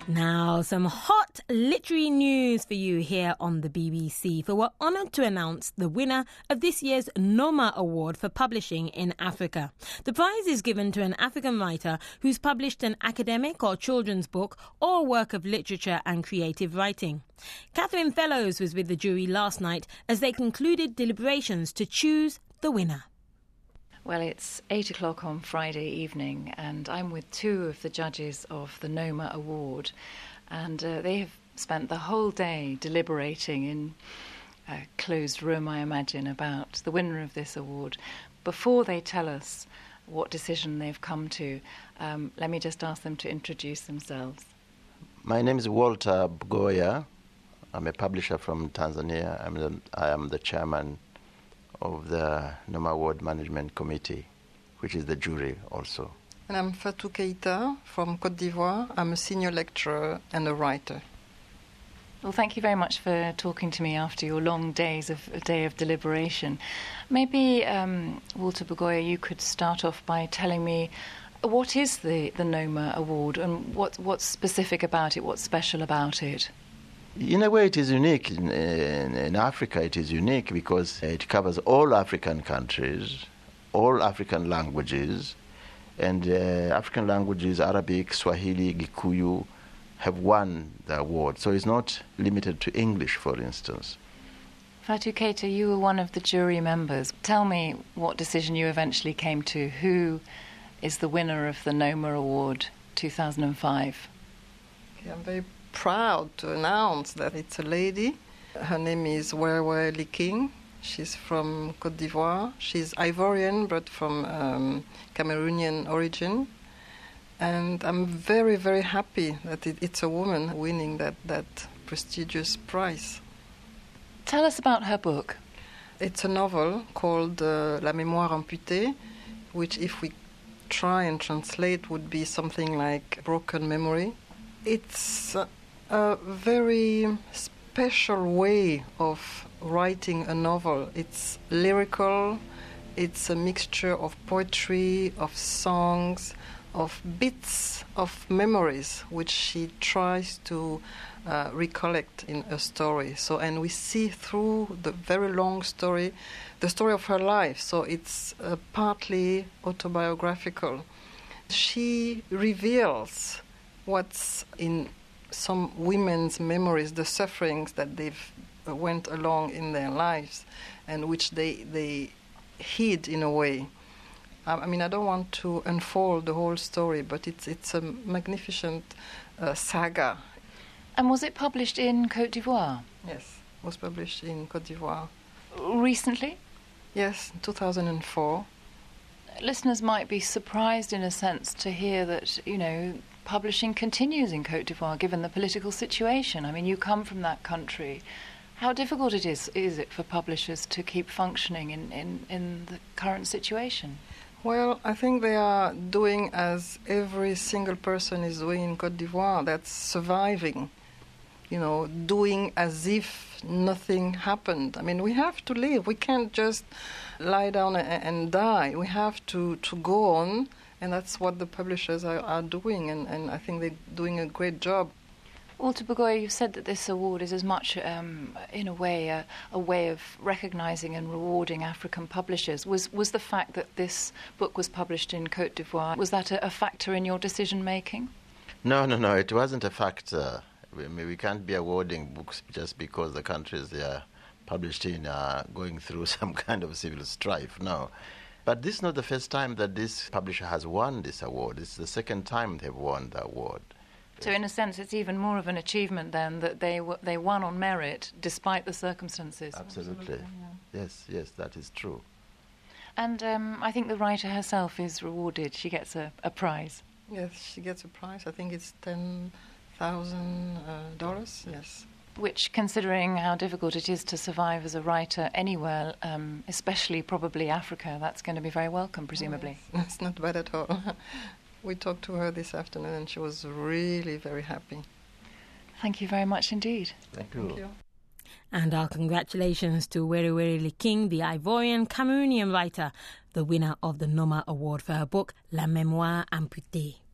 Now, some hot literary news for you here on the BBC, for we're honoured to announce the winner of this year's Noma Award for Publishing in Africa. The prize is given to an African writer who's published an academic or children's book or a work of literature and creative writing. Catherine Fellows was with the jury last night as they concluded deliberations to choose the winner. Well, it's 8 o'clock on Friday evening, and I'm with two of the judges of the Noma Award, and they have spent the whole day deliberating in a closed room, I imagine, about the winner of this award. Before they tell us what decision they've come to, let me just ask them to introduce themselves. My name is Walter Bugoya. I'm a publisher from Tanzania. I am the chairman of the Noma Award Management Committee, which is the jury also. And I'm Fatou Keita from Côte d'Ivoire. I'm a senior lecturer and a writer. Well, thank you very much for talking to me after your long day of deliberation. Maybe, Walter Bugoya, you could start off by telling me what is the Noma Award and what's specific about it, what's special about it? In a way, it is unique. In Africa, it is unique because it covers all African countries, all African languages, and African languages, Arabic, Swahili, Gikuyu, have won the award. So it's not limited to English, for instance. Fatou Keita, you were one of the jury members. Tell me what decision you eventually came to. Who is the winner of the Noma Award 2005? I'm very proud to announce that it's a lady. Her name is Werewe Liking. She's from Côte d'Ivoire. She's Ivorian, but from Cameroonian origin. And I'm very, very happy that it's a woman winning that prestigious prize. Tell us about her book. It's a novel called La Mémoire amputée, which if we try and translate would be something like broken memory. It's a very special way of writing a novel. It's lyrical, it's a mixture of poetry, of songs, of bits of memories which she tries to recollect in a story. So, and we see through the very long story, the story of her life. So it's partly autobiographical. She reveals what's in some women's memories, the sufferings that they've went along in their lives and which they hid in a way. I mean, I don't want to unfold the whole story, but it's a magnificent saga. And was it published in Côte d'Ivoire? Yes, it was published in Côte d'Ivoire. Recently? Yes, in 2004. Listeners might be surprised in a sense to hear that, publishing continues in Côte d'Ivoire given the political situation. I mean, you come from that country. How difficult is it for publishers to keep functioning in the current situation? Well, I think they are doing as every single person is doing in Côte d'Ivoire, that's surviving, doing as if nothing happened. I mean, we have to live. We can't just lie down and die. We have to go on. And that's what the publishers are doing, and I think they're doing a great job. Walter Bugoya, you've said that this award is as much, in a way, a way of recognising and rewarding African publishers. Was the fact that this book was published in Côte d'Ivoire, was that a factor in your decision-making? No, it wasn't a factor. We can't be awarding books just because the countries they are published in are going through some kind of civil strife, no. But this is not the first time that this publisher has won this award. It's the second time they've won the award. So in a sense, it's even more of an achievement then that they won on merit despite the circumstances. Absolutely. Yeah. Yes, that is true. And I think the writer herself is rewarded. She gets a prize. Yes, she gets a prize. I think it's $10,000, yes. Which, considering how difficult it is to survive as a writer anywhere, especially probably Africa, that's going to be very welcome, presumably. Oh, yes. That's not bad at all. We talked to her this afternoon and she was really very happy. Thank you very much indeed. Thank you. And our congratulations to Werewe Liking, the Ivorian Cameroonian writer, the winner of the Noma Award for her book La Mémoire amputée.